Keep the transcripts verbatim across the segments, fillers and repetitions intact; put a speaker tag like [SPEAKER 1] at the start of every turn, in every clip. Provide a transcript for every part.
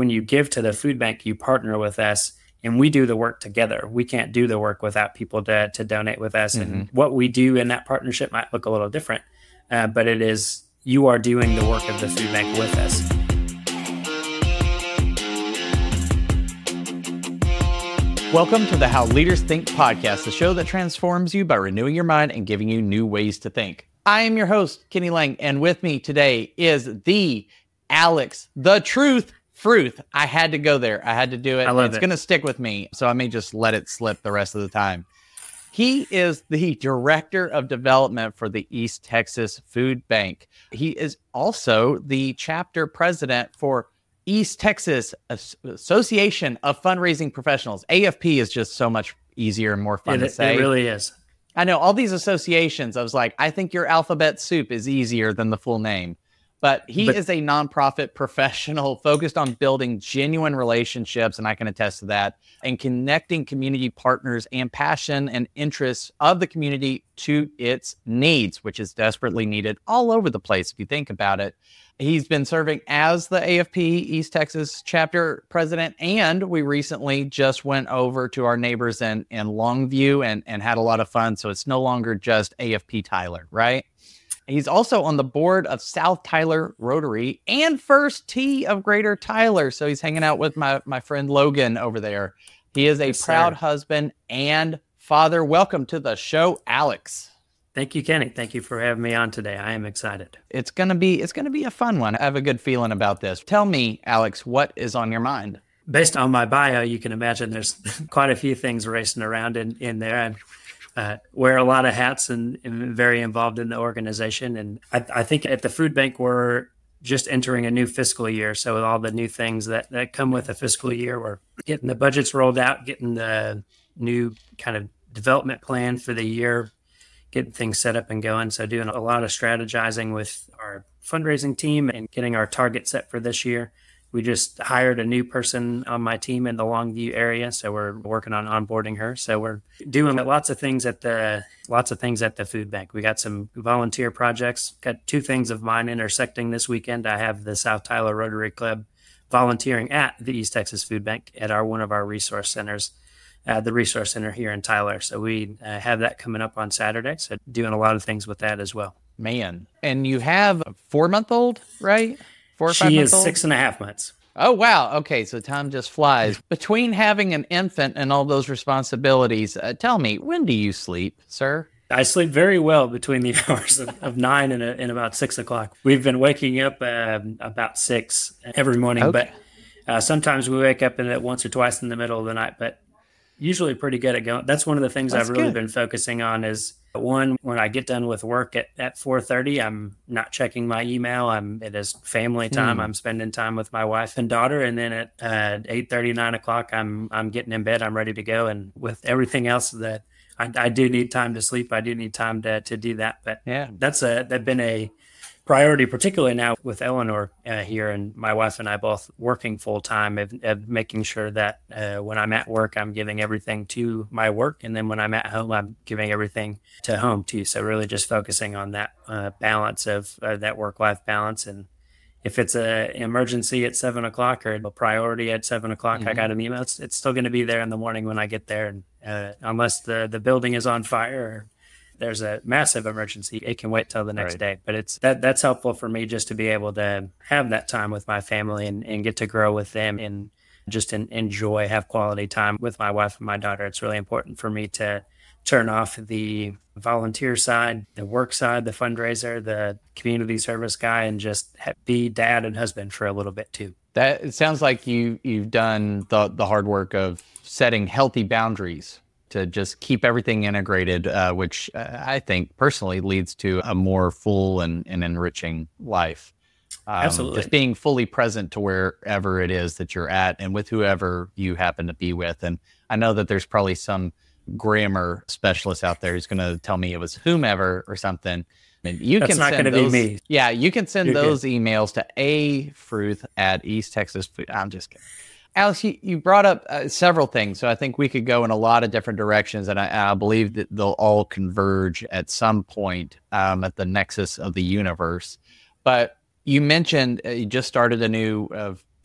[SPEAKER 1] when you give to the food bank, you partner with us and we do the work together. We can't do the work without people to, to donate with us. Mm-hmm. And what we do in that partnership might look a little different, uh, but it is, you are doing the work of the food bank with us.
[SPEAKER 2] Welcome to the How Leaders Think podcast, the show that transforms you by renewing your mind and giving you new ways to think. I am your host, Kenny Lang, and with me today is the Alex, the Truth Fruth. I had to go there. I had to do it.
[SPEAKER 1] I love
[SPEAKER 2] it's
[SPEAKER 1] it.
[SPEAKER 2] going to stick with me, so I may just let it slip the rest of the time. He is the Director of Development for the East Texas Food Bank. He is also the Chapter President for East Texas Association of Fundraising Professionals. A F P is just so much easier and more fun
[SPEAKER 1] it,
[SPEAKER 2] to say.
[SPEAKER 1] It really is.
[SPEAKER 2] I know all these associations. I was like, I think your alphabet soup is easier than the full name. But he but, is a nonprofit professional focused on building genuine relationships, and I can attest to that, and connecting community partners and passion and interests of the community to its needs, which is desperately needed all over the place if you think about it. He's been serving as the A F P East Texas chapter president, and we recently just went over to our neighbors in, in Longview and, and had a lot of fun, so it's no longer just A F P Tyler, right? He's also on the board of South Tyler Rotary and First Tee of Greater Tyler. So he's hanging out with my, my friend Logan over there. He is a yes, proud sir. husband and father. Welcome to the show, Alex.
[SPEAKER 1] Thank you, Kenny. Thank you for having me on today. I am excited.
[SPEAKER 2] It's gonna be it's gonna be a fun one. I have a good feeling about this. Tell me, Alex, what is on your mind?
[SPEAKER 1] Based on my bio, you can imagine there's quite a few things racing around in, in there. I'm Uh, wear a lot of hats and, and very involved in the organization. And I, I think at the food bank, we're just entering a new fiscal year. So with all the new things that, that come with a fiscal year, we're getting the budgets rolled out, getting the new kind of development plan for the year, getting things set up and going. So doing a lot of strategizing with our fundraising team and getting our target set for this year. We just hired a new person on my team in the Longview area, so we're working on onboarding her. So we're doing lots of things at the lots of things at the food bank. We got some volunteer projects. Got two things of mine intersecting this weekend. I have the South Tyler Rotary Club volunteering at the East Texas Food Bank at our one of our resource centers, uh, the resource center here in Tyler. So we uh, have that coming up on Saturday. So doing a lot of things with that as well.
[SPEAKER 2] Man, and you have a four-month-old, right? Four or five
[SPEAKER 1] she
[SPEAKER 2] months
[SPEAKER 1] is
[SPEAKER 2] old?
[SPEAKER 1] six and a half months.
[SPEAKER 2] Oh, wow. Okay, so time just flies. Between having an infant and all those responsibilities, uh, tell me, when do you sleep, sir?
[SPEAKER 1] I sleep very well between the hours of, of nine and, uh, and about six o'clock. We've been waking up uh, about six every morning, okay. but uh, sometimes we wake up in it once or twice in the middle of the night, but usually pretty good at going. That's one of the things That's I've really good. been focusing on is one, when I get done with work at, at four thirty, I'm not checking my email. I'm it is family time. Hmm. I'm spending time with my wife and daughter. And then at uh, eight thirty, nine o'clock, I'm I'm getting in bed. I'm ready to go. And with everything else that I, I do need time to sleep. I do need time to to do that. But yeah, that's a that's been a priority, particularly now with Eleanor uh, here and my wife and I both working full time of, of making sure that uh, when I'm at work, I'm giving everything to my work. And then when I'm at home, I'm giving everything to home too. So really just focusing on that uh, balance of uh, that work-life balance. And if it's an emergency at seven o'clock or a priority at seven o'clock, mm-hmm. I got an email, it's, it's still going to be there in the morning when I get there. And uh, unless the, the building is on fire or there's a massive emergency, it can wait till the next right. day. But it's that that's helpful for me just to be able to have that time with my family and, and get to grow with them and just in, enjoy, have quality time with my wife and my daughter. It's really important for me to turn off the volunteer side, the work side, the fundraiser, the community service guy, and just have, be dad and husband for a little bit too.
[SPEAKER 2] That it sounds like you you've done the the hard work of setting healthy boundaries to just keep everything integrated, uh, which uh, I think personally leads to a more full and, and enriching life. Um,
[SPEAKER 1] Absolutely.
[SPEAKER 2] Just being fully present to wherever it is that you're at and with whoever you happen to be with. And I know that there's probably some grammar specialist out there who's going to tell me it was whomever or something. And you
[SPEAKER 1] That's
[SPEAKER 2] can
[SPEAKER 1] not
[SPEAKER 2] send
[SPEAKER 1] going to
[SPEAKER 2] those,
[SPEAKER 1] be me.
[SPEAKER 2] Yeah, you can send
[SPEAKER 1] You're
[SPEAKER 2] those
[SPEAKER 1] good.
[SPEAKER 2] emails to a fruth at East Texas Food. I'm just kidding. Alex, you, you brought up uh, several things, so I think we could go in a lot of different directions, and I, I believe that they'll all converge at some point um, at the nexus of the universe. But you mentioned uh, you just started a new uh,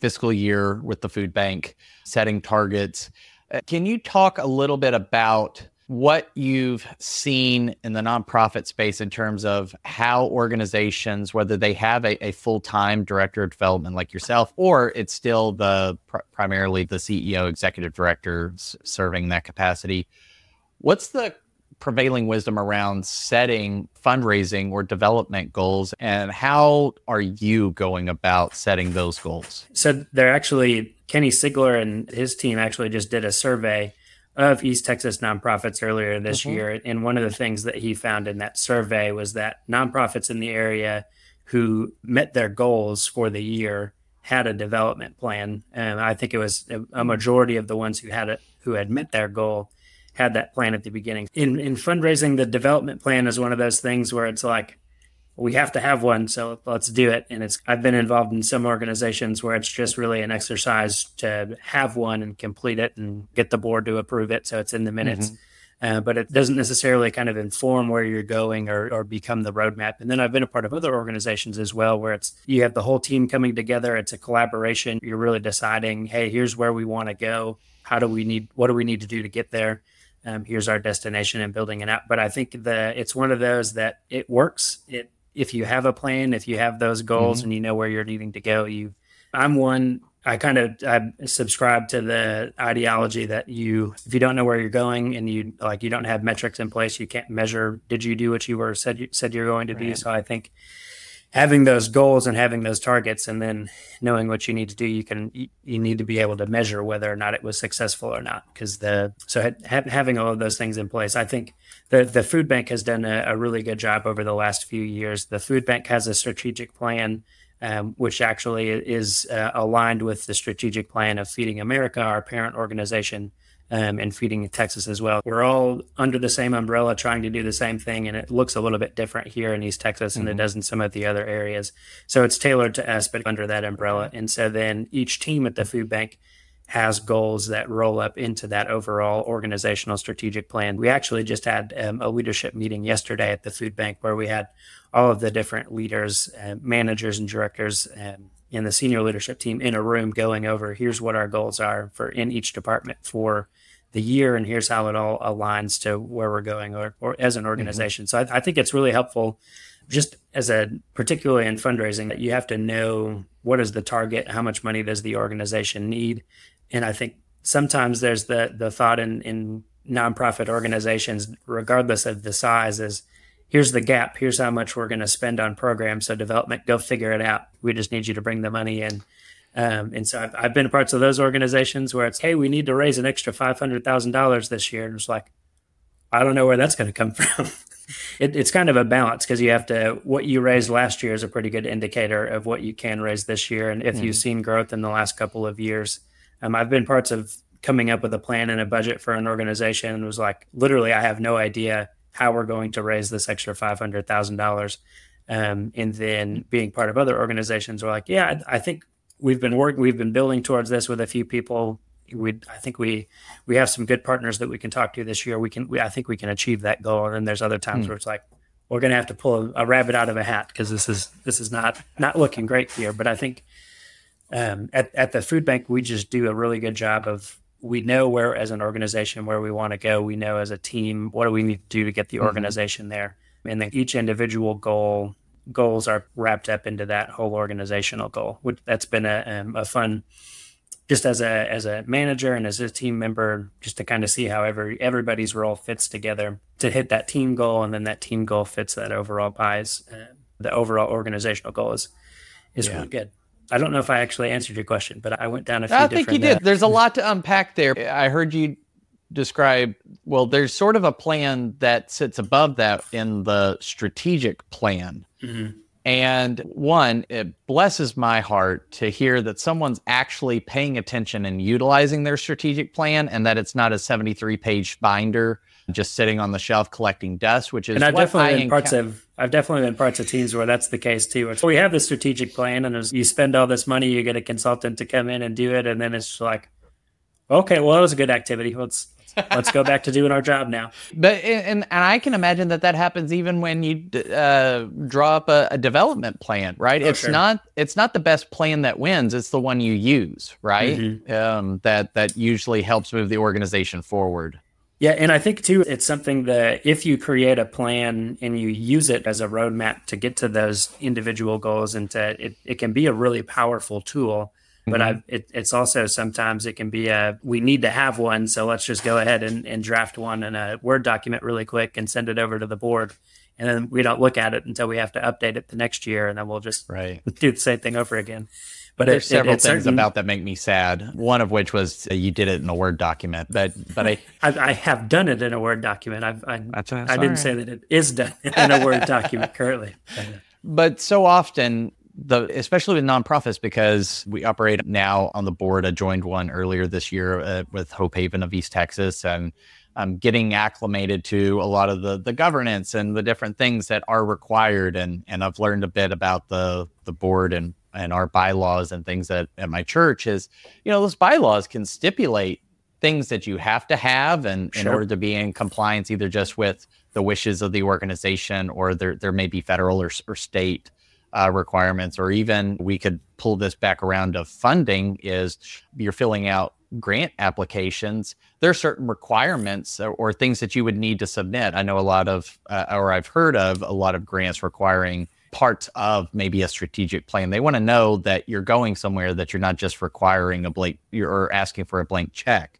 [SPEAKER 2] fiscal year with the food bank, setting targets. Uh, can you talk a little bit about what you've seen in the nonprofit space in terms of how organizations, whether they have a, a full-time director of development like yourself, or it's still the pr- primarily the C E O, executive director s- serving that capacity, what's the prevailing wisdom around setting fundraising or development goals, and how are you going about setting those goals?
[SPEAKER 1] So they're actually, Kenny Sigler and his team actually just did a survey of East Texas nonprofits earlier this mm-hmm. year. And one of the things that he found in that survey was that nonprofits in the area who met their goals for the year had a development plan. And I think it was a majority of the ones who had it, who had met their goal had that plan at the beginning. In in fundraising, the development plan is one of those things where it's like, we have to have one, so let's do it. And it's I've been involved in some organizations where it's just really an exercise to have one and complete it and get the board to approve it, so it's in the minutes. Mm-hmm. Uh, but it doesn't necessarily kind of inform where you're going or, or become the roadmap. And then I've been a part of other organizations as well, where it's you have the whole team coming together. It's a collaboration. You're really deciding, hey, here's where we want to go. How do we need? What do we need to do to get there? Um, here's our destination and building it out. But I think the it's one of those that it works. It if you have a plan, if you have those goals mm-hmm. and you know where you're needing to go, you. I'm one. I kind of I subscribe to the ideology that you, if you don't know where you're going and you like, you don't have metrics in place, you can't measure. Did you do what you were said you said you're going to right. do? So I think having those goals and having those targets, and then knowing what you need to do, you can you, you need to be able to measure whether or not it was successful or not. Because the so ha- having all of those things in place, I think the the food bank has done a, a really good job over the last few years. The food bank has a strategic plan, um, which actually is uh, aligned with the strategic plan of Feeding America, our parent organization. Um, and Feeding Texas as well. We're all under the same umbrella trying to do the same thing, and it looks a little bit different here in East Texas mm-hmm. than it does in some of the other areas. So it's tailored to us, but under that umbrella. And so then each team at the food bank has goals that roll up into that overall organizational strategic plan. We actually just had um, a leadership meeting yesterday at the food bank where we had all of the different leaders, uh, managers and directors um, in the senior leadership team in a room going over, here's what our goals are for in each department for the year, and here's how it all aligns to where we're going or, or as an organization. Mm-hmm. So I, I think it's really helpful just as a, particularly in fundraising, that you have to know what is the target, how much money does the organization need. And I think sometimes there's the the thought in, in nonprofit organizations, regardless of the size, is here's the gap, here's how much we're going to spend on programs. So development, go figure it out. We just need you to bring the money in. Um, and so I've, I've been a parts of those organizations where it's, hey, we need to raise an extra five hundred thousand dollars this year. And it's like, I don't know where that's going to come from. it, it's kind of a balance, because you have to, what you raised last year is a pretty good indicator of what you can raise this year. And if mm. you've seen growth in the last couple of years, um, I've been parts of coming up with a plan and a budget for an organization, and was like, literally, I have no idea how we're going to raise this extra five hundred thousand dollars. Um, and then being part of other organizations, we're like, yeah, I, I think We've been working. We've been building towards this with a few people. We, I think we, we have some good partners that we can talk to this year. We can. We, I think we can achieve that goal. And then there's other times mm. where it's like, we're going to have to pull a, a rabbit out of a hat, because this is this is not not looking great here. But I think um, at at the food bank, we just do a really good job of, we know where as an organization where we want to go. We know as a team what do we need to do to get the mm-hmm. organization there, and then each individual goal. goals are wrapped up into that whole organizational goal. Which that's been a, um, a fun, just as a as a manager and as a team member, just to kind of see how every, everybody's role fits together to hit that team goal, and then that team goal fits that overall pies. Uh, the overall organizational goal is is yeah. really good. I don't know if I actually answered your question, but I went down a few
[SPEAKER 2] I
[SPEAKER 1] different...
[SPEAKER 2] think you did. Uh, There's a lot to unpack there. I heard you describe, well, there's sort of a plan that sits above that in the strategic plan. Mm-hmm. And one, it blesses my heart to hear that someone's actually paying attention and utilizing their strategic plan, and that it's not a seventy-three page binder just sitting on the shelf collecting dust, which is
[SPEAKER 1] and I've definitely
[SPEAKER 2] I
[SPEAKER 1] been parts of I've definitely been parts of teams where that's the case too. It's, we have the strategic plan, and as you spend all this money, you get a consultant to come in and do it, and then it's like, okay, well, that was a good activity. Let's let's go back to doing our job now.
[SPEAKER 2] But and and I can imagine that that happens even when you uh, draw up a, a development plan, right?
[SPEAKER 1] Oh,
[SPEAKER 2] it's
[SPEAKER 1] sure.
[SPEAKER 2] not it's not the best plan that wins; it's the one you use, right?
[SPEAKER 1] Mm-hmm.
[SPEAKER 2] Um, that that usually helps move the organization forward.
[SPEAKER 1] Yeah, and I think too, it's something that if you create a plan and you use it as a roadmap to get to those individual goals, and to it, it can be a really powerful tool. But
[SPEAKER 2] Mhm.
[SPEAKER 1] I've, it, it's also sometimes it can be a, we need to have one, so let's just go ahead and, and draft one in a Word document really quick and send it over to the board. And then we don't look at it until we have to update it the next year, and then we'll just
[SPEAKER 2] Right.
[SPEAKER 1] do the same thing over again. But
[SPEAKER 2] There's
[SPEAKER 1] it,
[SPEAKER 2] several
[SPEAKER 1] it,
[SPEAKER 2] things
[SPEAKER 1] certain,
[SPEAKER 2] about that make me sad. One of which was uh, you did it in a Word document, but but I
[SPEAKER 1] I, I have done it in a Word document. I've, I,
[SPEAKER 2] That's-
[SPEAKER 1] I
[SPEAKER 2] that's
[SPEAKER 1] didn't
[SPEAKER 2] all
[SPEAKER 1] say
[SPEAKER 2] right.
[SPEAKER 1] that it is done in a Word document currently.
[SPEAKER 2] but so often the especially with nonprofits, because we operate now on the board. I joined one earlier this year uh, with Hope Haven of East Texas, and I'm getting acclimated to a lot of the the governance and the different things that are required, and and I've learned a bit about the the board and and our bylaws and things that at my church is, you know, those bylaws can stipulate things that you have to have and in
[SPEAKER 1] Sure.
[SPEAKER 2] order to be in compliance, either just with the wishes of the organization, or there there may be federal or, or state uh, requirements, or even we could pull this back around to funding. Is you're filling out grant applications, there are certain requirements or, or things that you would need to submit. I know a lot of, uh, or I've heard of a lot of grants requiring parts of maybe a strategic plan. They want to know that you're going somewhere, that you're not just requiring a blank, you're asking for a blank check.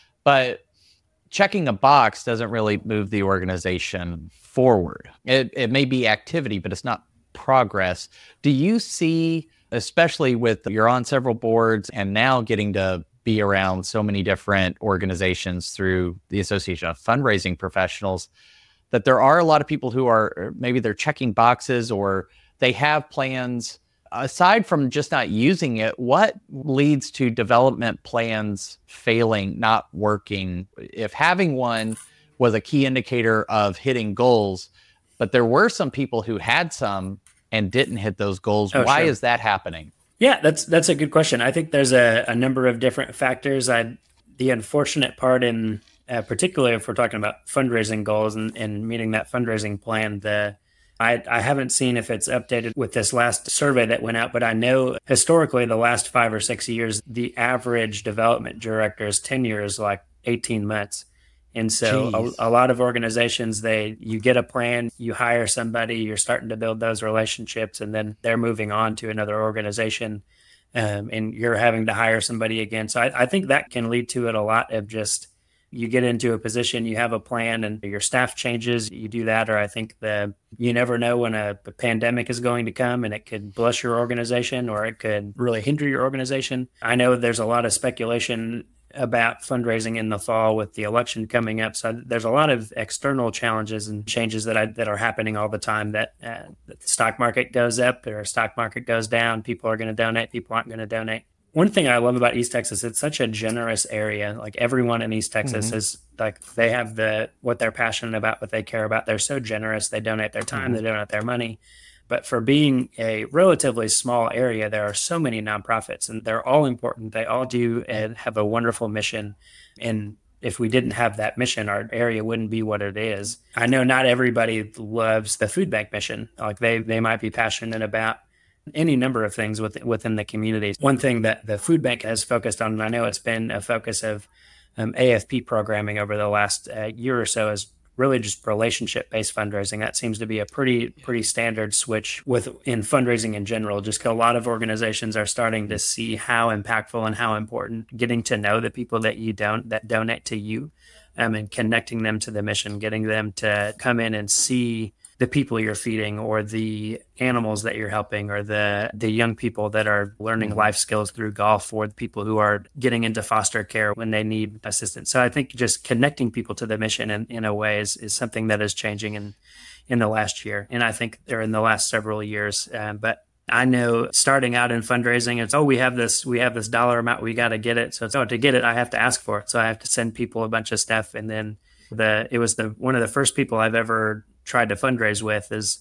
[SPEAKER 2] But checking a box doesn't really move the organization forward. It, it may be activity, but it's not progress. Do you see, especially with you're on several boards and now getting to be around so many different organizations through the Association of Fundraising Professionals, that there are a lot of people who are, maybe they're checking boxes or they have plans? Aside from just not using it, what leads to development plans failing, not working? If having one was a key indicator of hitting goals, but there were some people who had some and didn't hit those goals,
[SPEAKER 1] Oh,
[SPEAKER 2] why
[SPEAKER 1] sure.
[SPEAKER 2] is that happening?
[SPEAKER 1] Yeah, that's that's a good question. I think there's a, a number of different factors. I the unfortunate part in uh, particularly if we're talking about fundraising goals and, and meeting that fundraising plan, the I, I haven't seen if it's updated with this last survey that went out, but I know historically the last five or six years, the average development director's tenure is like eighteen months. And so a, a lot of organizations, they you get a plan, you hire somebody, you're starting to build those relationships, and then they're moving on to another organization, um, and you're having to hire somebody again. So I, I think that can lead to it a lot of just you get into a position, you have a plan, and your staff changes, you do that, or I think the you never know when a, a pandemic is going to come, and it could bless your organization or it could really hinder your organization. I know there's a lot of speculation about fundraising in the fall with the election coming up. So there's a lot of external challenges and changes that I, that are happening all the time, that, uh, that the stock market goes up or stock market goes down. People are going to donate. People aren't going to donate. One thing I love about East Texas, it's such a generous area. Like everyone in East Texas mm-hmm. is like, they have the, what they're passionate about, what they care about. They're so generous. They donate their time, mm-hmm. they donate their money. But for being a relatively small area, there are so many nonprofits, and they're all important. They all do and have a wonderful mission. And if we didn't have that mission, our area wouldn't be what it is. I know not everybody loves the food bank mission. Like they, they might be passionate about any number of things within, within the community. One thing that the food bank has focused on, and I know it's been a focus of um, A F P programming over the last uh, year or so, is really just relationship-based fundraising. That seems to be a pretty pretty standard switch with in fundraising in general. Just a lot of organizations are starting to see how impactful and how important getting to know the people that you don't that donate to you, um, and connecting them to the mission, getting them to come in and see the people you're feeding, or the animals that you're helping, or the the young people that are learning mm-hmm. life skills through golf, or the people who are getting into foster care when they need assistance. So I think just connecting people to the mission in, in a way is, is something that is changing in, in the last year. And I think they're in the last several years. Um, but I know starting out in fundraising, it's, oh, we have this, we have this dollar amount, we got to get it. So it's, oh, to get it, I have to ask for it. So I have to send people a bunch of stuff. And then the, it was the, one of the first people I've ever tried to fundraise with is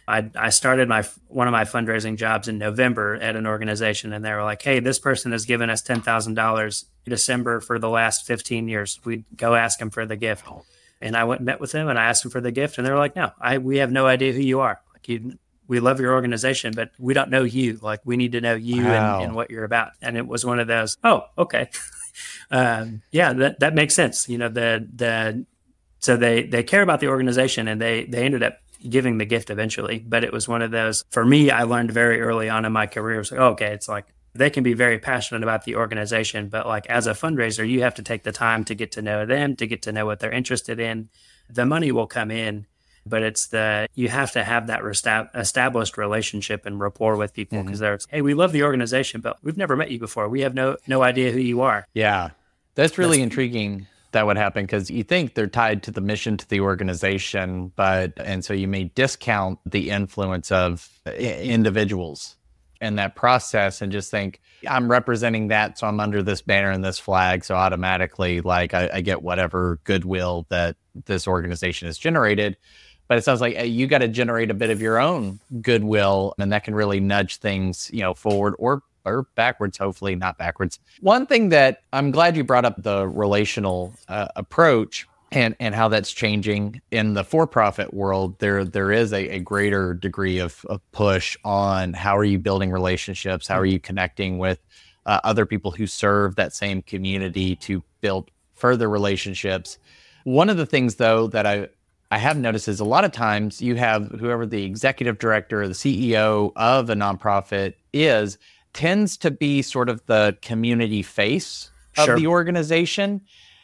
[SPEAKER 1] I, I started my one of my fundraising jobs in November at an organization, and they were like, hey, this person has given us ten thousand dollars in December for the last fifteen years. We'd go ask them for the gift. And I went and met with them, and I asked them for the gift, and they were like, no, I we have no idea who you are. Like you, we love your organization, but we don't know you. Like we need to know you wow. and, and what you're about. And it was one of those, oh, okay. um, yeah, that, that makes sense. You know, the, the, so they, they care about the organization, and they, they ended up giving the gift eventually. But it was one of those, for me, I learned very early on in my career, it was like, oh, okay, it's like, they can be very passionate about the organization, but like as a fundraiser, you have to take the time to get to know them, to get to know what they're interested in. The money will come in, but it's the, you have to have that resta- established relationship and rapport with people, because mm-hmm. they're, hey, we love the organization, but we've never met you before. We have no, no idea who you are.
[SPEAKER 2] Yeah. That's really that's, intriguing that would happen, because you think they're tied to the mission, to the organization, but, and so you may discount the influence of individuals in that process and just think, I'm representing that, so I'm under this banner and this flag, so automatically like I, I get whatever goodwill that this organization has generated. But it sounds like hey, you got to generate a bit of your own goodwill, and that can really nudge things, you know, forward or or backwards, hopefully not backwards. One thing that I'm glad you brought up, the relational uh, approach, and and how that's changing in the for-profit world. There there is a, a greater degree of, of push on how are you building relationships, how are you connecting with uh, other people who serve that same community to build further relationships. One of the things, though, that I I have noticed is a lot of times you have whoever the executive director or the C E O of a nonprofit is, tends to be sort of the community face of sure. the organization.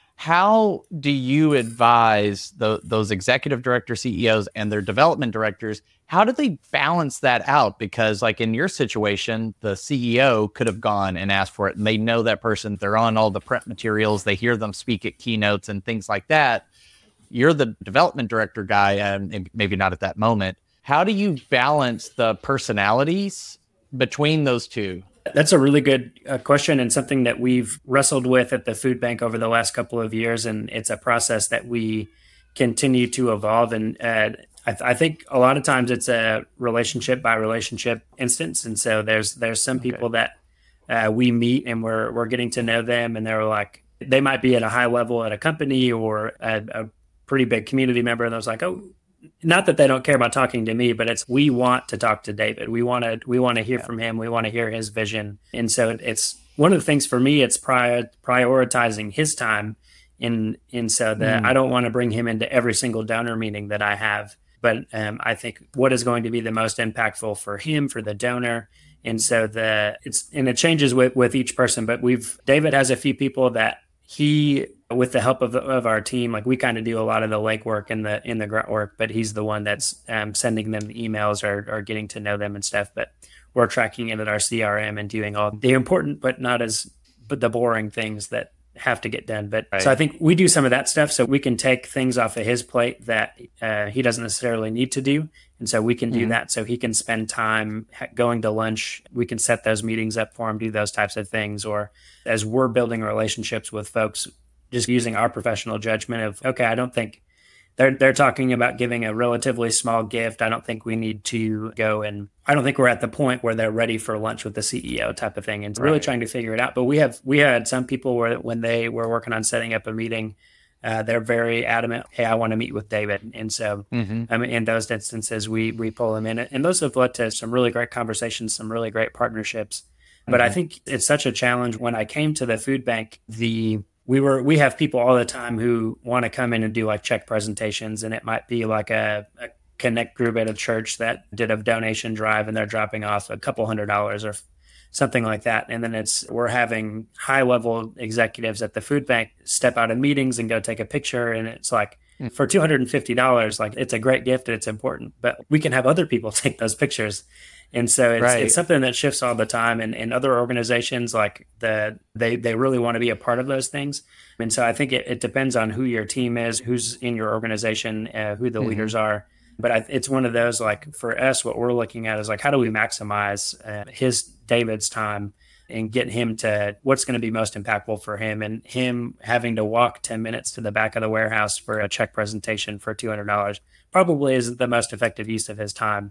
[SPEAKER 2] How do you advise the, those executive director C E Os and their development directors? How do they balance that out? Because like in your situation, the C E O could have gone and asked for it, and they know that person. They're on all the prep materials. They hear them speak at keynotes and things like that. You're the development director guy, and maybe not at that moment. How do you balance the personalities between those two?
[SPEAKER 1] That's a really good uh, question, and something that we've wrestled with at the food bank over the last couple of years. And it's a process that we continue to evolve. And uh, I, th- I think a lot of times it's a relationship by relationship instance. And so there's there's some okay. people that uh, we meet and we're we're getting to know them, and they're like, they might be at a high level at a company or a, a pretty big community member, and I was like, oh. Not that they don't care about talking to me, but it's we want to talk to David. We want to we want to hear yeah. from him. We want to hear his vision. And so it's one of the things for me. It's prior, prioritizing his time, in in so that mm. I don't want to bring him into every single donor meeting that I have. But um, I think what is going to be the most impactful for him, for the donor. And so the it's and it changes with with each person. But we've David has a few people that he, with the help of the, of our team, like we kind of do a lot of the legwork and the in the grunt work, but he's the one that's um, sending them the emails or, or getting to know them and stuff. But we're tracking it at our C R M and doing all the important, but not as, but the boring things that have to get done. But right. so I think we do some of that stuff so we can take things off of his plate that uh, he doesn't necessarily need to do. And so we can do mm-hmm. that so he can spend time going to lunch. We can set those meetings up for him, do those types of things. Or as we're building relationships with folks, just using our professional judgment of, okay, I don't think they're they're talking about giving a relatively small gift. I don't think we need to go, and I don't think we're at the point where they're ready for lunch with the C E O type of thing. And right. really trying to figure it out. But we have we had some people where when they were working on setting up a meeting, uh, they're very adamant, hey, I want to meet with David. And so mm-hmm. I mean, in those instances, we we pull them in. And those have led to some really great conversations, some really great partnerships. But mm-hmm. I think it's such a challenge. When I came to the food bank, the we were we have people all the time who want to come in and do like check presentations, and it might be like a, a connect group at a church that did a donation drive and they're dropping off a couple hundred dollars or something like that. And then it's we're having high level executives at the food bank step out of meetings and go take a picture, and it's like mm. for two hundred fifty dollars, like it's a great gift and it's important, but we can have other people take those pictures. And so it's, right. it's something that shifts all the time. And, and other organizations, like the they they really want to be a part of those things. And so I think it, it depends on who your team is, who's in your organization, uh, who the mm-hmm. leaders are. But I, it's one of those, like for us, what we're looking at is like, how do we maximize uh, his David's time and get him to what's going to be most impactful for him, and him having to walk ten minutes to the back of the warehouse for a check presentation for two hundred dollars probably isn't the most effective use of his time.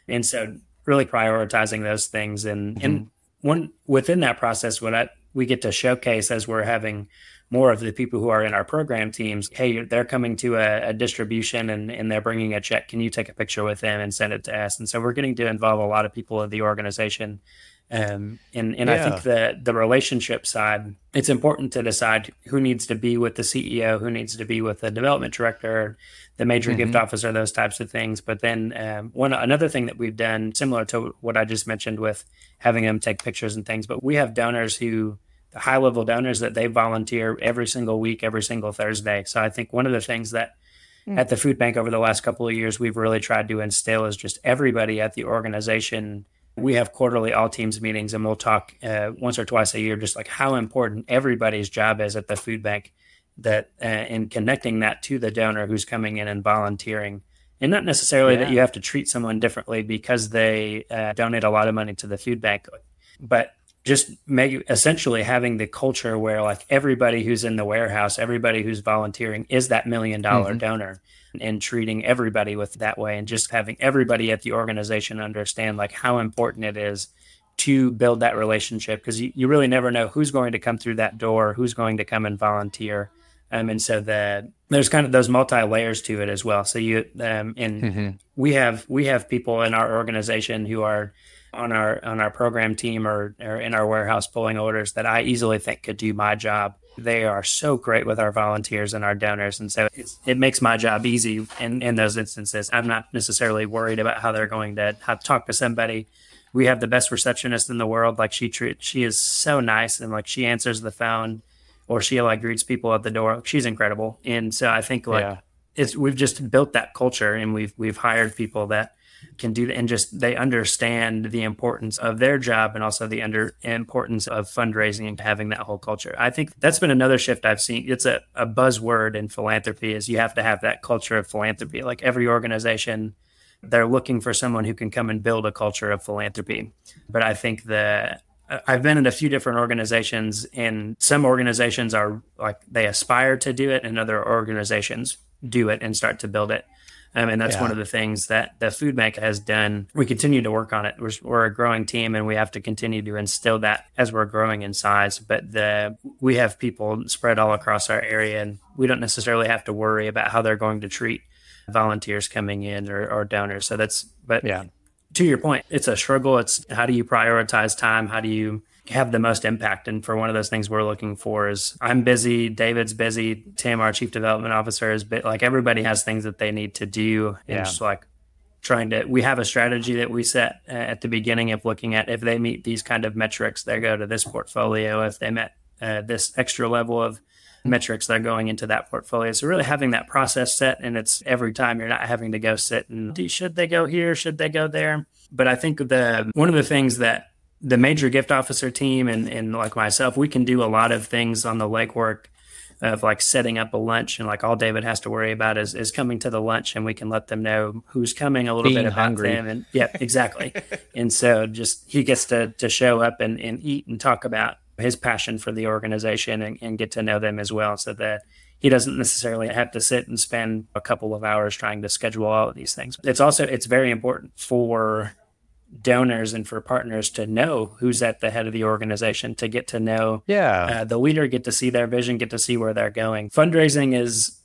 [SPEAKER 1] And so really prioritizing those things. And,
[SPEAKER 2] Mm-hmm.
[SPEAKER 1] and one within that process, what I, we get to showcase as we're having more of the people who are in our program teams, hey, they're coming to a, a distribution and, and they're bringing a check. Can you take a picture with them and send it to us? And so we're getting to involve a lot of people in the organization. Um, and and
[SPEAKER 2] Yeah.
[SPEAKER 1] I think the the relationship side, it's important to decide who needs to be with the C E O, who needs to be with the development director, the major
[SPEAKER 2] Mm-hmm.
[SPEAKER 1] gift officer, those types of things. But then um, one another thing that we've done, similar to what I just mentioned with having them take pictures and things, but we have donors who, the high level donors that they volunteer every single week, every single Thursday. So I think one of the things that
[SPEAKER 2] Mm.
[SPEAKER 1] at the food bank over the last couple of years we've really tried to instill is just everybody at the organization. We have quarterly all teams meetings, and we'll talk uh, once or twice a year, just like how important everybody's job is at the food bank, that uh, and connecting that to the donor who's coming in and volunteering. And not necessarily
[SPEAKER 2] Yeah.
[SPEAKER 1] that you have to treat someone differently because they uh, donate a lot of money to the food bank, but just make essentially having the culture where like everybody who's in the warehouse, everybody who's volunteering is that million dollar
[SPEAKER 2] Mhm.
[SPEAKER 1] donor, and treating everybody with that way, and just having everybody at the organization understand like how important it is to build that relationship, because you, you really never know who's going to come through that door, who's going to come and volunteer. Um, and so that there's kind of those multi layers to it as well. So you um, and
[SPEAKER 2] Mhm.
[SPEAKER 1] we have we have people in our organization who are on our on our program team or, or in our warehouse pulling orders that I easily think could do my job. They are so great with our volunteers and our donors, and so it's, it makes my job easy in, in those instances. I'm not necessarily worried about how they're going to how to talk to somebody. We have the best receptionist in the world. Like she treat, she is so nice, and like she answers the phone, or she like greets people at the door. She's incredible, and so I think like
[SPEAKER 2] Yeah.
[SPEAKER 1] it's we've just built that culture, and we've we've hired people that can do that, and just they understand the importance of their job, and also the under importance of fundraising and having that whole culture. I think that's been another shift I've seen. It's a, a buzzword in philanthropy, is you have to have that culture of philanthropy. Like every organization, they're looking for someone who can come and build a culture of philanthropy. But I think the I've been in a few different organizations, and some organizations are like they aspire to do it, and other organizations do it and start to build it. Um, and that's
[SPEAKER 2] Yeah.
[SPEAKER 1] one of the things that the food bank has done. We continue to work on it. We're, we're a growing team, and we have to continue to instill that as we're growing in size. But the we have people spread all across our area, and we don't necessarily have to worry about how they're going to treat volunteers coming in or, or donors. So that's, but
[SPEAKER 2] Yeah.
[SPEAKER 1] to your point, it's a struggle. It's how do you prioritize time? How do you have the most impact? And for one of those things we're looking for is I'm busy, David's busy, Tim, our chief development officer, is bit like everybody has things that they need to do. And
[SPEAKER 2] Yeah.
[SPEAKER 1] just like trying to, we have a strategy that we set uh, at the beginning of looking at if they meet these kind of metrics, they go to this portfolio. If they met uh, this extra level of metrics, they're going into that portfolio. So really having that process set, and it's every time you're not having to go sit and do, should they go here? Should they go there? But I think the one of the things that the major gift officer team and, and like myself, we can do a lot of things on the legwork of like setting up a lunch, and like all David has to worry about is, is coming to the lunch, and we can let them know who's coming, a little
[SPEAKER 2] Being
[SPEAKER 1] bit about
[SPEAKER 2] hungry.
[SPEAKER 1] them. And yeah, exactly. And so just he gets to to show up and, and eat and talk about his passion for the organization, and, and get to know them as well, so that he doesn't necessarily have to sit and spend a couple of hours trying to schedule all of these things. It's also, it's very important for donors and for partners to know who's at the head of the organization, to get to know
[SPEAKER 2] Yeah.
[SPEAKER 1] uh, the leader, get to see their vision, get to see where they're going. Fundraising is,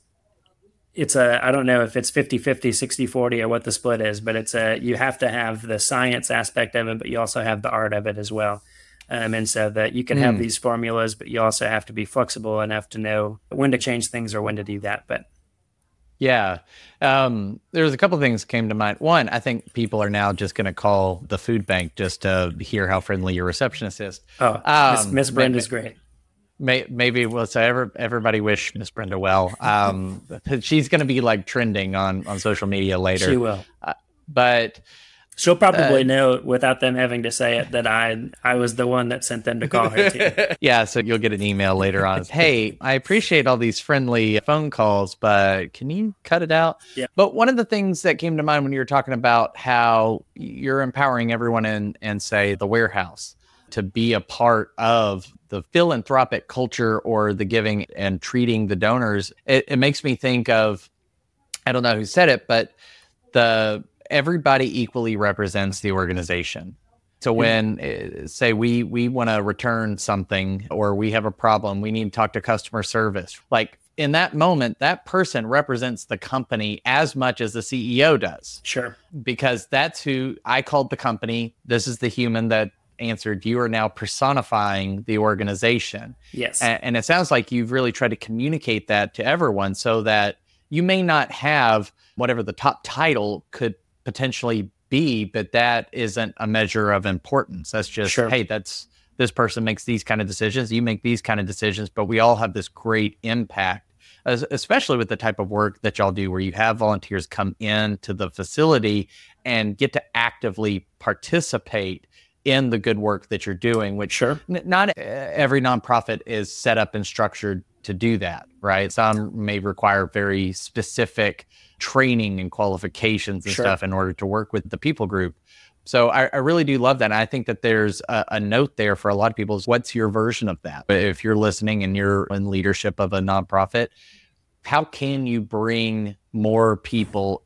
[SPEAKER 1] it's a, I don't know if it's fifty-fifty, sixty-forty, or what the split is, but it's a, you have to have the science aspect of it, but you also have the art of it as well. Um, and so that you can have
[SPEAKER 2] Mm.
[SPEAKER 1] these formulas, but you also have to be flexible enough to know when to change things or when to do that. But
[SPEAKER 2] Yeah. Um, there's a couple of things came to mind. One, I think people are now just going to call the food bank just to hear how friendly your receptionist is.
[SPEAKER 1] oh, Miss,
[SPEAKER 2] Um,
[SPEAKER 1] Miss
[SPEAKER 2] ma-
[SPEAKER 1] Brenda's great.
[SPEAKER 2] May, maybe we'll say every, everybody wish Miss Brenda well. Um, she's going to be like trending on, on social media later.
[SPEAKER 1] She will.
[SPEAKER 2] But
[SPEAKER 1] She'll probably
[SPEAKER 2] Uh,
[SPEAKER 1] know without them having to say it that I I was the one that sent them to call her too.
[SPEAKER 2] yeah, so you'll get an email later on. Hey, I appreciate all these friendly phone calls, but can you cut it out?
[SPEAKER 1] Yeah.
[SPEAKER 2] But one of the things that came to mind when you were talking about how you're empowering everyone in, and say the warehouse to be a part of the philanthropic culture or the giving and treating the donors, it, it makes me think of, I don't know who said it, but the everybody equally represents the organization. So when, uh, say, we we want to return something or we have a problem, we need to talk to customer service. Like in that moment, that person represents the company as much as the C E O does.
[SPEAKER 1] Sure.
[SPEAKER 2] Because that's who I called the company. This is the human that answered. You are now personifying the organization.
[SPEAKER 1] Yes.
[SPEAKER 2] And, and it sounds like you've really tried to communicate that to everyone so that you may not have whatever the top title could potentially be, but that isn't a measure of importance. That's just,
[SPEAKER 1] sure.
[SPEAKER 2] hey, that's this person makes these kind of decisions. You make these kind of decisions, but we all have this great impact, as, especially with the type of work that y'all do where you have volunteers come into the facility and get to actively participate in the good work that you're doing, which
[SPEAKER 1] sure.
[SPEAKER 2] n- not every nonprofit is set up and structured to do that, right? Some may require very specific training and qualifications and
[SPEAKER 1] sure.
[SPEAKER 2] stuff in order to work with the people group. So I, I really do love that. And I think that there's a, a note there for a lot of people is what's your version of that? If you're listening and you're in leadership of a nonprofit, how can you bring more people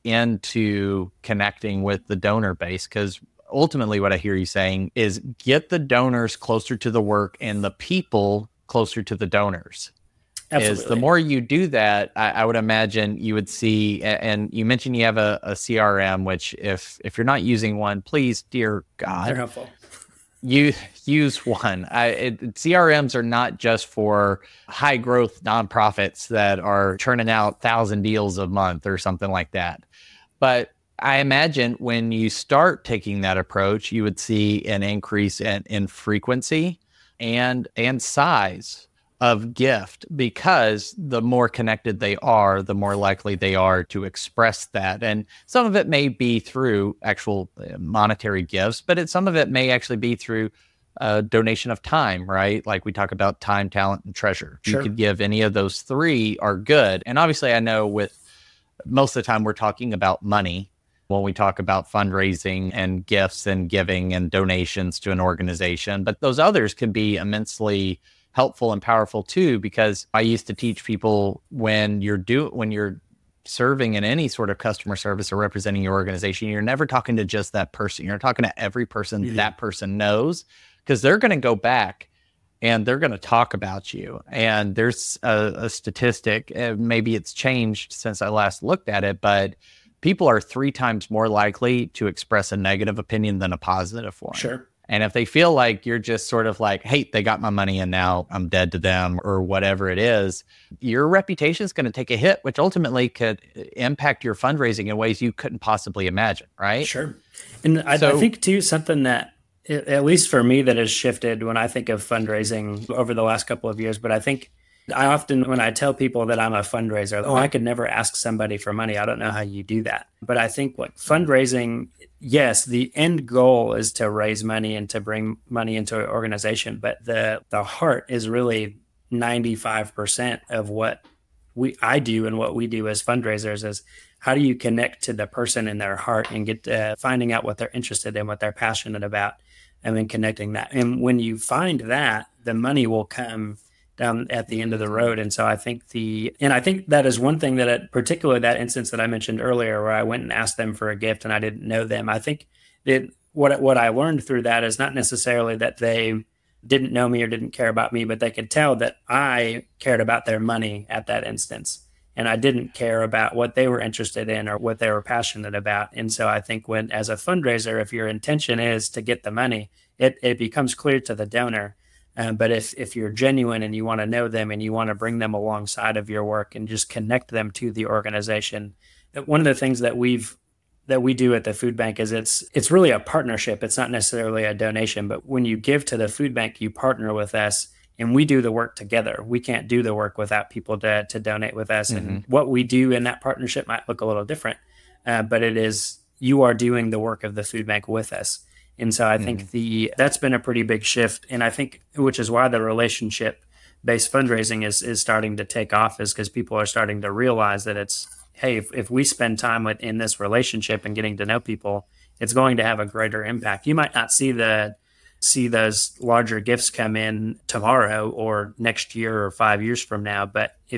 [SPEAKER 2] into connecting with the donor base? Because ultimately what I hear you saying is get the donors closer to the work and the people closer to the donors.
[SPEAKER 1] Absolutely.
[SPEAKER 2] Is the more you do that, I, I would imagine you would see, and you mentioned you have a, a C R M, which if if you're not using one, please, dear God,
[SPEAKER 1] they're helpful.
[SPEAKER 2] You use one. I, it, C R Ms are not just for high growth nonprofits that are churning out thousand deals a month or something like that. But I imagine when you start taking that approach, you would see an increase in, in frequency and and size of gift, because the more connected they are, the more likely they are to express that. And some of it may be through actual monetary gifts, but it, some of it may actually be through a donation of time, right? Like we talk about time, talent, and treasure.
[SPEAKER 1] Sure.
[SPEAKER 2] You could give any of those three are good. And obviously I know with most of the time we're talking about money when we talk about fundraising and gifts and giving and donations to an organization, but those others can be immensely helpful and powerful too, because I used to teach people when you're do when you're serving in any sort of customer service or representing your organization, you're never talking to just that person. You're talking to every person mm-hmm. that person knows, because they're going to go back and they're going to talk about you. And there's a, a statistic, uh, maybe it's changed since I last looked at it, but people are three times more likely to express a negative opinion than a positive one.
[SPEAKER 1] Sure.
[SPEAKER 2] And if they feel like you're just sort of like, hey, they got my money and now I'm dead to them or whatever it is, your reputation is going to take a hit, which ultimately could impact your fundraising in ways you couldn't possibly imagine, right?
[SPEAKER 1] Sure. And I, so, I think too, something that, at least for me, that has shifted when I think of fundraising over the last couple of years, but I think I often, when I tell people that I'm a fundraiser, oh, I could never ask somebody for money. I don't know how you do that. But I think like fundraising, yes, the end goal is to raise money and to bring money into an organization. But the the heart is really ninety-five percent of what we I do and what we do as fundraisers is how do you connect to the person in their heart and get to finding out what they're interested in, what they're passionate about, and then connecting that. And when you find that, the money will come down at the end of the road. And so I think the, and I think that is one thing that, it, particularly that instance that I mentioned earlier, where I went and asked them for a gift and I didn't know them. I think that what, what I learned through that is not necessarily that they didn't know me or didn't care about me, but they could tell that I cared about their money at that instance. And I didn't care about what they were interested in or what they were passionate about. And so I think when, as a fundraiser, if your intention is to get the money, it, it becomes clear to the donor. Um, but if if you're genuine and you want to know them and you want to bring them alongside of your work and just connect them to the organization, one of the things that we've that we do at the food bank is it's it's really a partnership. It's not necessarily a donation, but when you give to the food bank, you partner with us and we do the work together. We can't do the work without people to to donate with us. Mm-hmm. And what we do in that partnership might look a little different, uh, but it is you are doing the work of the food bank with us. And so I think mm-hmm. the that's been a pretty big shift. And I think, which is why the relationship-based fundraising is is starting to take off, is because people are starting to realize that it's, hey, if, if we spend time with in this relationship and getting to know people, it's going to have a greater impact. You might not see the see those larger gifts come in tomorrow or next year or five years from now, but if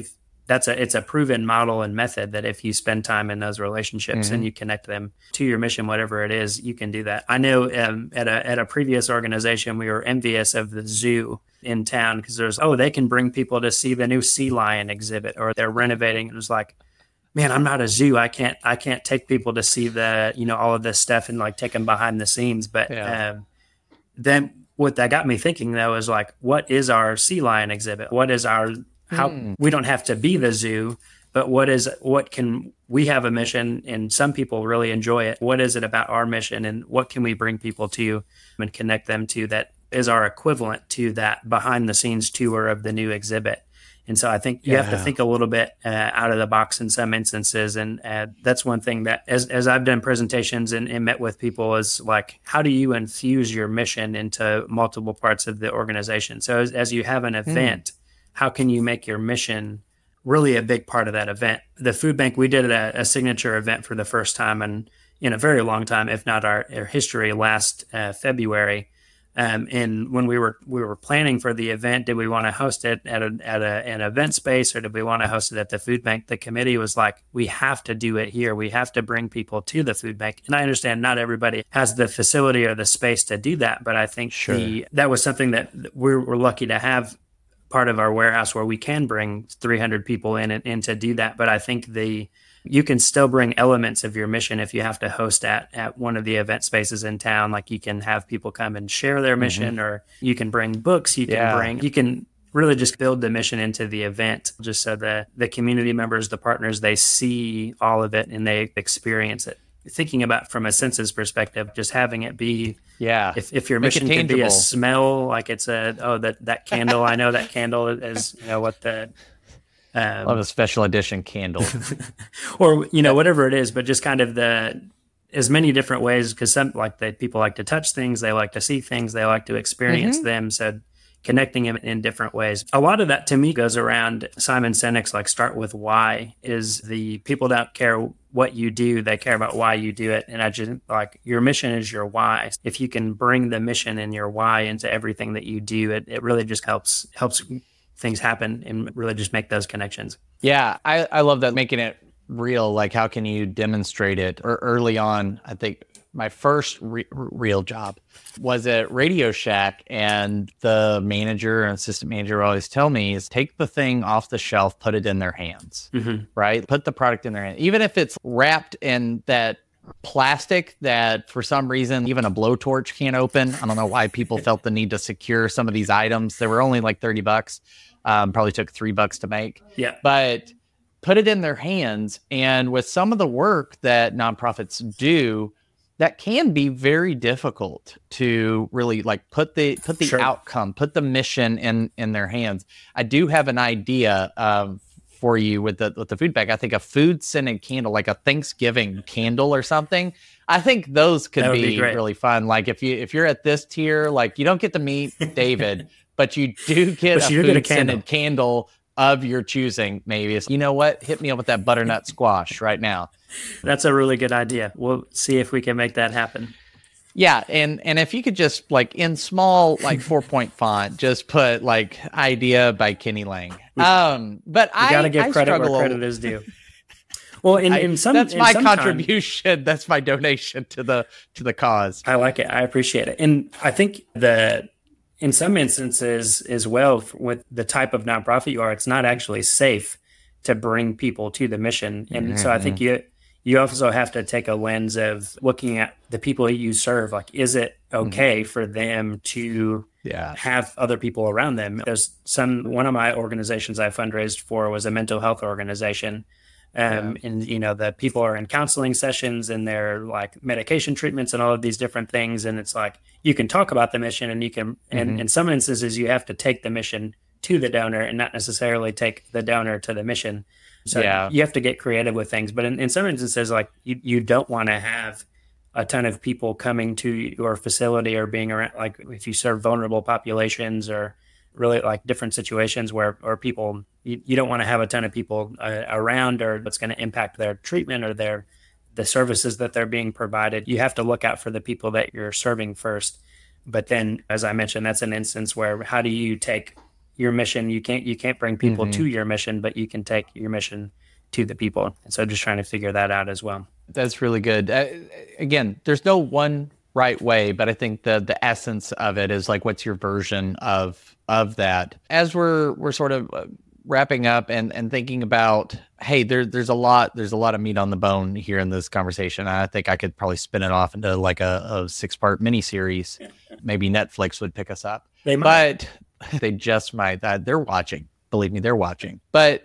[SPEAKER 1] that's a it's a proven model and method that if you spend time in those relationships mm-hmm. and you connect them to your mission, whatever it is, you can do that. I know um, at a at a previous organization, we were envious of the zoo in town because there's, oh, they can bring people to see the new sea lion exhibit, or they're renovating. It was like, man, I'm not a zoo. I can't I can't take people to see the, you know, all of this stuff and like take them behind the scenes. But yeah. um, then what that got me thinking though is like, what is our sea lion exhibit? What is our How mm. we don't have to be the zoo, but what is what can we have a mission, and some people really enjoy it. What is it about our mission, and what can we bring people to and connect them to that is our equivalent to that behind the scenes tour of the new exhibit? And so I think you yeah. have to think a little bit uh, out of the box in some instances, and uh, that's one thing that as as I've done presentations and, and met with people is like, how do you infuse your mission into multiple parts of the organization? So as, as you have an event. Mm. How can you make your mission really a big part of that event? The food bank, we did a, a signature event for the first time in, in a very long time, if not our, our history, last uh, February. Um, and when we were we were planning for the event, did we want to host it at, a, at a, an event space, or did we want to host it at the food bank? The committee was like, we have to do it here. We have to bring people to the food bank. And I understand not everybody has the facility or the space to do that, but I think sure. the, that was something that we're, we're lucky to have part of our warehouse where we can bring three hundred people in and, and to do that. But I think the you can still bring elements of your mission if you have to host at, at one of the event spaces in town. Like you can have people come and share their mission, mm-hmm. or you can bring books, you can yeah. bring, you can really just build the mission into the event just so the, the community members, the partners, they see all of it and they experience it. Thinking about from a senses perspective, just having it be, yeah. If, if your mission can be a smell, like it's a oh that that candle, I know that candle is, you know what the um,
[SPEAKER 2] love a special edition candle,
[SPEAKER 1] or you know whatever it is, but just kind of the as many different ways, because some like they people like to touch things, they like to see things, they like to experience mm-hmm. them. So connecting them in different ways. A lot of that to me goes around Simon Sinek's like start with why. Is the people don't care what you do, they care about why you do it. And I just like your mission is your why. If you can bring the mission and your why into everything that you do, it, it really just helps helps things happen and really just make those connections.
[SPEAKER 2] Yeah, I, I love that, making it real. Like how can you demonstrate it? Or early on, I think my first re- real job was at Radio Shack, and the manager and assistant manager always tell me is take the thing off the shelf, put it in their hands, mm-hmm. right? Put the product in their hands. Even if it's wrapped in that plastic that for some reason even a blowtorch can't open. I don't know why people felt the need to secure some of these items. They were only like thirty bucks. Um, probably took three bucks to make.
[SPEAKER 1] Yeah.
[SPEAKER 2] But put it in their hands. And with some of the work that nonprofits do, that can be very difficult to really like put the put the sure. outcome, put the mission in in their hands. I do have an idea um, for you with the with the food bag. I think a food scented candle, like a Thanksgiving candle or something. I think those could be, be really fun. Like if you if you're at this tier, like you don't get to meet David, but you do get
[SPEAKER 1] but
[SPEAKER 2] a
[SPEAKER 1] you
[SPEAKER 2] food
[SPEAKER 1] get a candle.
[SPEAKER 2] scented candle of your choosing. Maybe it's, you know what? Hit me up with that butternut squash right now.
[SPEAKER 1] That's a really good idea. We'll see if we can make that happen.
[SPEAKER 2] Yeah, and and if you could just like in small like four point font, just put like idea by Kenny Lang. Um, but
[SPEAKER 1] you
[SPEAKER 2] I
[SPEAKER 1] gotta give
[SPEAKER 2] I
[SPEAKER 1] credit
[SPEAKER 2] struggle
[SPEAKER 1] where credit is due. Well, in, in some
[SPEAKER 2] that's
[SPEAKER 1] in
[SPEAKER 2] my
[SPEAKER 1] some
[SPEAKER 2] contribution.
[SPEAKER 1] Time,
[SPEAKER 2] that's my donation to the to the cause.
[SPEAKER 1] I like it. I appreciate it, and I think the in some instances as well with the type of nonprofit you are, it's not actually safe to bring people to the mission, and mm-hmm. so I think you. You also have to take a lens of looking at the people you serve. Like, is it okay mm-hmm. for them to yeah. have other people around them? There's some, one of my organizations I fundraised for was a mental health organization. Um, yeah. And, you know, the people are in counseling sessions and they're like medication treatments and all of these different things. And it's like, you can talk about the mission and you can, mm-hmm. and in some instances you have to take the mission to the donor and not necessarily take the donor to the mission. So yeah. you have to get creative with things. But in, in some instances, like you, you don't want to have a ton of people coming to your facility or being around, like if you serve vulnerable populations or really like different situations where, or people, you, you don't want to have a ton of people uh, around or what's going to impact their treatment or their, the services that they're being provided. You have to look out for the people that you're serving first. But then, as I mentioned, that's an instance where how do you take your mission. You can't you can't bring people
[SPEAKER 2] mm-hmm.
[SPEAKER 1] to your mission, but you can take your mission to the people. And so just trying to figure that out as well.
[SPEAKER 2] That's really good. Uh, again, there's no one right way, but I think the the essence of it is like, what's your version of of that? As we're we're sort of wrapping up and and thinking about, hey, there there's a lot there's a lot of meat on the bone here in this conversation. I think I could probably spin it off into like a, a six part miniseries. Maybe Netflix would pick us up.
[SPEAKER 1] They might.
[SPEAKER 2] But they just might. Uh, they're watching. Believe me, they're watching. But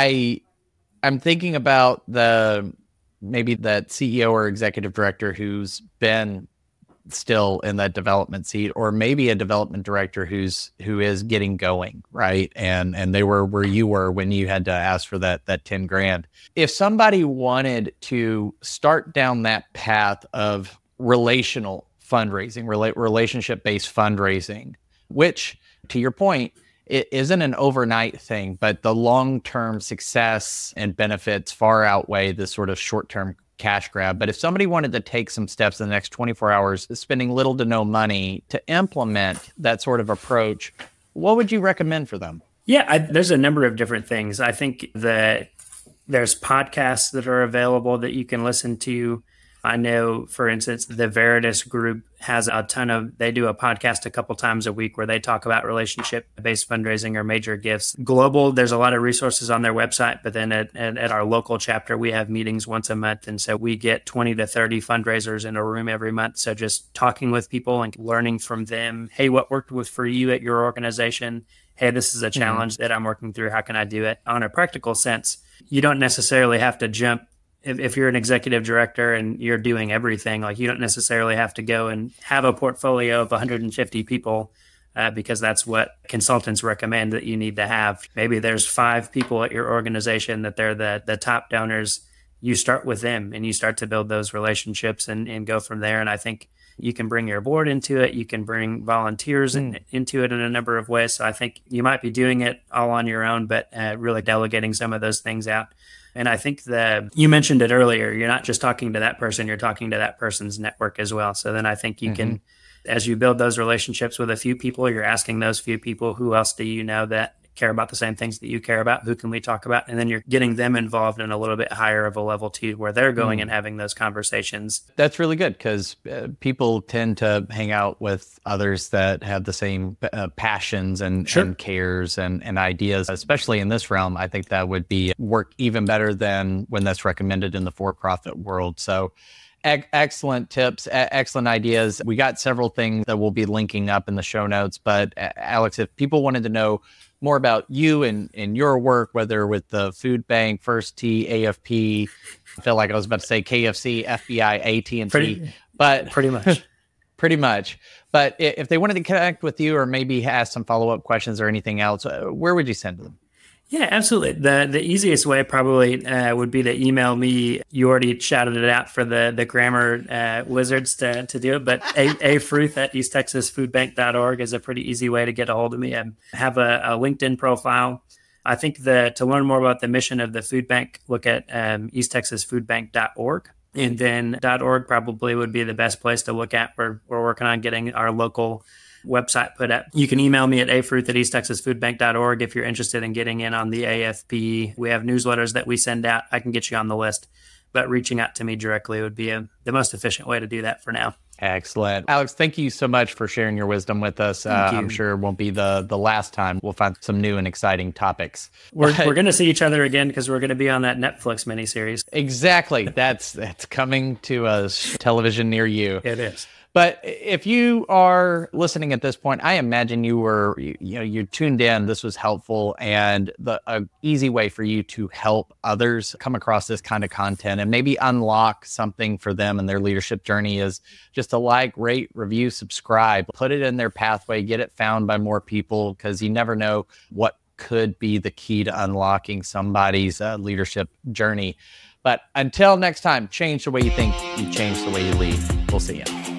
[SPEAKER 2] I I'm thinking about the maybe that C E O or executive director who's been still in that development seat, or maybe a development director who's who is getting going, right? And and they were where you were when you had to ask for that that ten grand. If somebody wanted to start down that path of relational fundraising, rela- relationship-based fundraising, which, to your point, it isn't an overnight thing, but the long-term success and benefits far outweigh the sort of short-term cash grab. But if somebody wanted to take some steps in the next twenty-four hours, spending little to no money to implement that sort of approach, what would you recommend for them?
[SPEAKER 1] Yeah, I, there's a number of different things. I think that there's podcasts that are available that you can listen to. I know, for instance, the Veritas group has a ton of, they do a podcast a couple times a week where they talk about relationship-based fundraising or major gifts. Global, there's a lot of resources on their website, but then at, at, at our local chapter, we have meetings once a month. And so we get twenty to thirty fundraisers in a room every month. So just talking with people and learning from them. Hey, what worked with for you at your organization? Hey, this is a challenge mm-hmm. that I'm working through. How can I do it? On a practical sense, you don't necessarily have to jump. If, if you're an executive director and you're doing everything, like you don't necessarily have to go and have a portfolio of one hundred fifty people uh, because that's what consultants recommend that you need to have. Maybe there's five people at your organization that they're the, the top donors. You start with them and you start to build those relationships and, and go from there. And I think you can bring your board into it. You can bring volunteers in, into it in a number of ways. So I think you might be doing it all on your own, but uh, really delegating some of those things out. And I think that you mentioned it earlier, you're not just talking to that person, you're talking to that person's network as well. So then I think you mm-hmm. can, as you build those relationships with a few people, you're asking those few people, who else do you know that care about the same things that you care about? Who can we talk about? And then you're getting them involved in a little bit higher of a level too, where they're going mm. and having those conversations.
[SPEAKER 2] That's really good because uh, people tend to hang out with others that have the same uh, passions and,
[SPEAKER 1] sure.
[SPEAKER 2] and cares and, and ideas, especially in this realm. I think that would be work even better than when that's recommended in the for-profit world. So e- excellent tips, e- excellent ideas. We got several things that we'll be linking up in the show notes. But uh, Alex, if people wanted to know more about you and, and your work, whether with the food bank, First T, A F P, I feel like I was about to say K F C, F B I, A T and T,
[SPEAKER 1] pretty,
[SPEAKER 2] but
[SPEAKER 1] pretty much,
[SPEAKER 2] pretty much. But if they wanted to connect with you or maybe ask some follow-up questions or anything else, where would you send them?
[SPEAKER 1] Yeah, absolutely. The the easiest way probably uh, would be to email me. You already shouted it out for the the grammar uh, wizards to, to do it, but a, afruth at east texas food bank dot org is a pretty easy way to get a hold of me. I have a, a LinkedIn profile. I think the to learn more about the mission of the food bank, look at um, east texas food bank dot org. And then .org probably would be the best place to look at. We're, we're working on getting our local website put up. You can email me at afruth at east texas food bank dot org if you're interested in getting in on the A F P. We have newsletters that we send out. I can get you on the list, but reaching out to me directly would be a, the most efficient way to do that for now.
[SPEAKER 2] Excellent. Alex, thank you so much for sharing your wisdom with us. Uh, I'm sure it won't be the the last time. We'll find some new and exciting topics.
[SPEAKER 1] We're but, we're going to see each other again because we're going to be on that Netflix miniseries.
[SPEAKER 2] Exactly. That's that's coming to a television near you.
[SPEAKER 1] It is.
[SPEAKER 2] But if you are listening at this point, I imagine you were, you, you know, you tuned in. This was helpful, and the a easy way for you to help others come across this kind of content and maybe unlock something for them in their leadership journey is just to like, rate, review, subscribe, put it in their pathway, get it found by more people, because you never know what could be the key to unlocking somebody's uh, leadership journey. But until next time, change the way you think, you change the way you lead. We'll see you.